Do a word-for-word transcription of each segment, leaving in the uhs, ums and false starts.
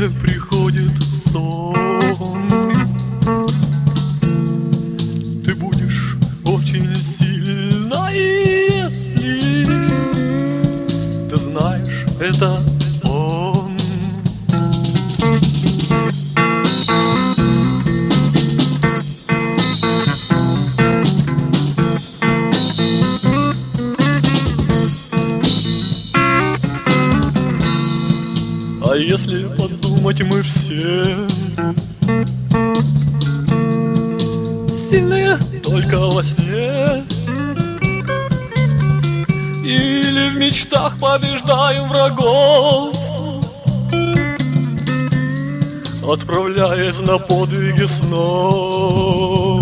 тебе приходит сон, ты будешь очень сильна, если ты знаешь, это он. А если подумать, мы все сильные только во сне, или в мечтах побеждаем врагов, отправляясь на подвиги снов.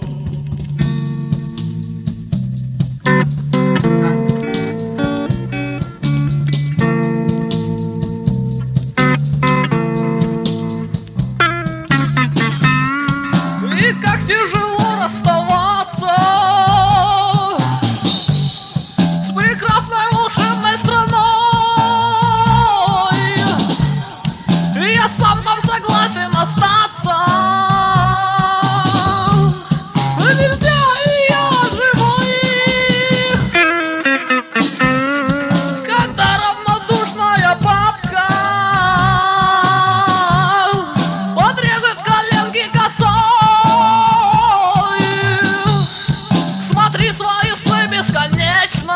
И как тяжело расставаться с прекрасной волшебной страной. Я сам там согласен остаться. Нельзя, и я живой. Когда равнодушная бабка подрежет коленки косой, смотри свои сны бесконечно.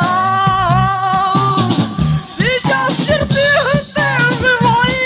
Сейчас терпи, ты живой.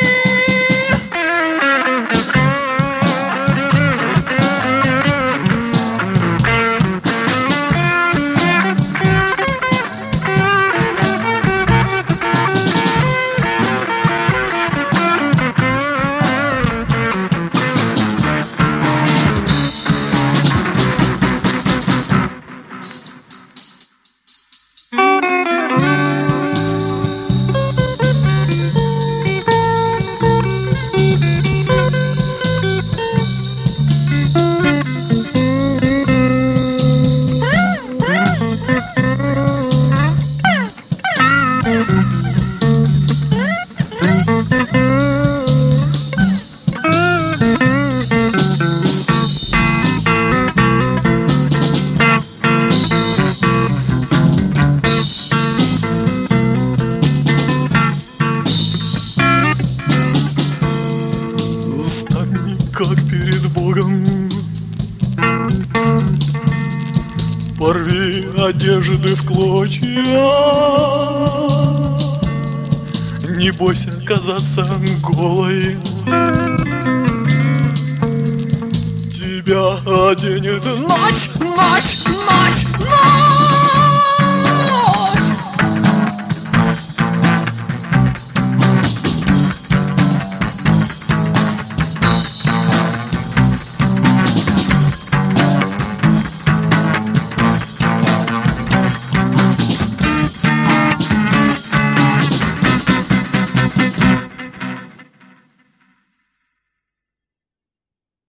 Встань, как перед Богом, порви одежды в клочья, не бойся казаться голой, тебя оденет ночь, ночь, ночь, ночь.